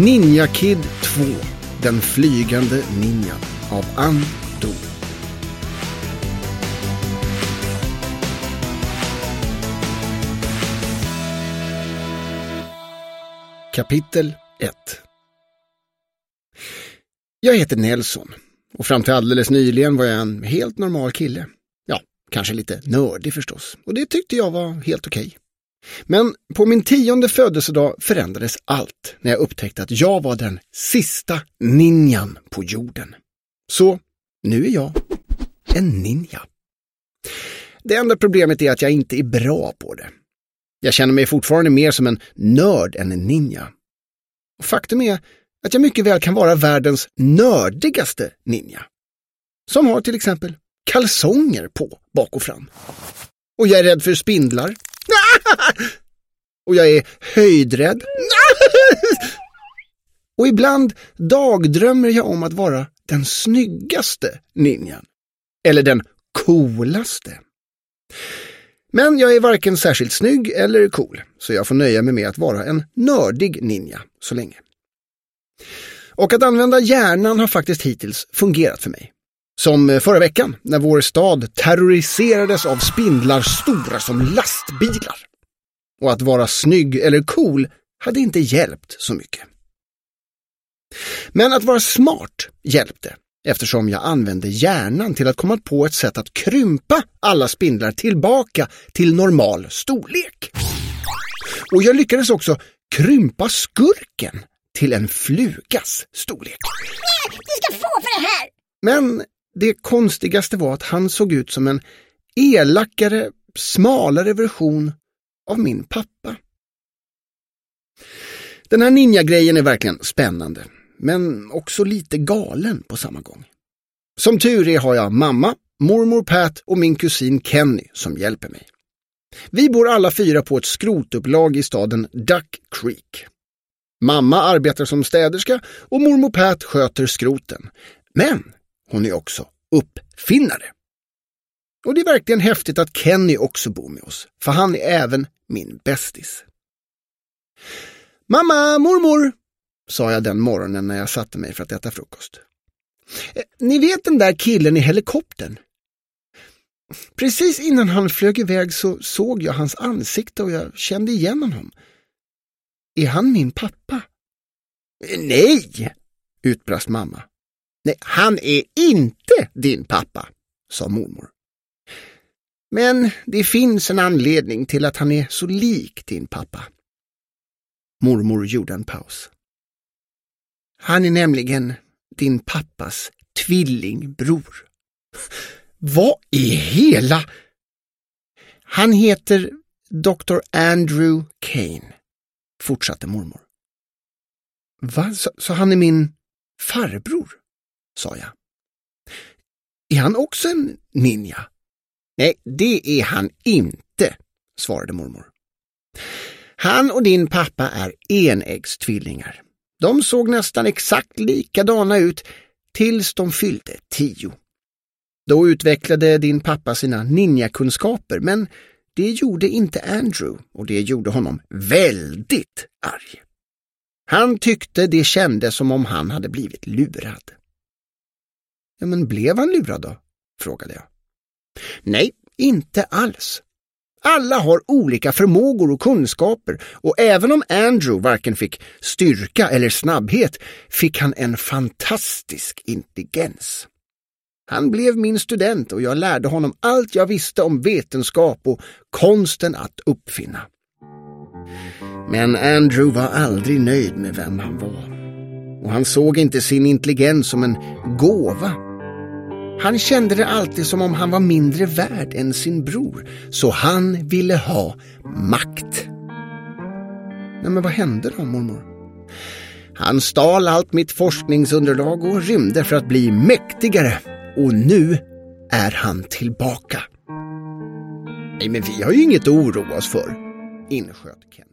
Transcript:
Ninja Kid 2, den flygande ninjan av Ann Do. Kapitel 1. Jag heter Nelson och fram till alldeles nyligen var jag en helt normal kille. Ja, kanske lite nördig förstås, och det tyckte jag var helt okej. Men på min 10:e födelsedag förändrades allt när jag upptäckte att jag var den sista ninjan på jorden. Så nu är jag en ninja. Det enda problemet är att jag inte är bra på det. Jag känner mig fortfarande mer som en nörd än en ninja. Och faktum är att jag mycket väl kan vara världens nördigaste ninja. Som har till exempel kalsonger på bak och fram. Och jag är rädd för spindlar. Och jag är höjdrädd. Och ibland dagdrömmer jag om att vara den snyggaste ninjan. Eller den coolaste. Men jag är varken särskilt snygg eller cool, så jag får nöja mig med att vara en nördig ninja så länge. Och att använda hjärnan har faktiskt hittills fungerat för mig. Som förra veckan när vår stad terroriserades av spindlar stora som lastbilar. Och att vara snygg eller cool hade inte hjälpt så mycket. Men att vara smart hjälpte, eftersom jag använde hjärnan till att komma på ett sätt att krympa alla spindlar tillbaka till normal storlek. Och jag lyckades också krympa skurken till en flugas storlek. Nej, du ska få för det här! Men det konstigaste var att han såg ut som en elakare, smalare version av min pappa. Den här ninja-grejen är verkligen spännande, men också lite galen på samma gång. Som tur är har jag mamma, mormor Pat och min kusin Kenny som hjälper mig. Vi bor alla 4 på ett skrotupplag i staden Duck Creek. Mamma arbetar som städerska och mormor Pat sköter skroten. Men hon är också uppfinnare. Och det är verkligen häftigt att Kenny också bor med oss, för han är även min bästis. Mamma, mormor, sa jag den morgonen när jag satte mig för att äta frukost. Ni vet den där killen i helikoptern? Precis innan han flög iväg så såg jag hans ansikte och jag kände igen honom. Är han min pappa? Nej, utbrast mamma. Nej, han är inte din pappa, sa mormor. Men det finns en anledning till att han är så lik din pappa. Mormor gjorde en paus. Han är nämligen din pappas tvillingbror. Vad i hela? Han heter Dr. Andrew Kane, fortsatte mormor. Va? Så han är min farbror, sa jag. Är han också en ninja? Nej, det är han inte, svarade mormor. Han och din pappa är enäggstvillingar. De såg nästan exakt likadana ut tills de fyllde 10. Då utvecklade din pappa sina ninjakunskaper, men det gjorde inte Andrew och det gjorde honom väldigt arg. Han tyckte det kändes som om han hade blivit lurad. Ja, men blev han lurad då? Frågade jag. Nej, inte alls. Alla har olika förmågor och kunskaper och även om Andrew varken fick styrka eller snabbhet fick han en fantastisk intelligens. Han blev min student och jag lärde honom allt jag visste om vetenskap och konsten att uppfinna. Men Andrew var aldrig nöjd med vem han var. Och han såg inte sin intelligens som en gåva. Han kände det alltid som om han var mindre värd än sin bror, så han ville ha makt. Nej, men vad hände då, mormor? Han stal allt mitt forskningsunderlag och rymde för att bli mäktigare, och nu är han tillbaka. Nej, men vi har ju inget att oroa oss för, insköt Ken.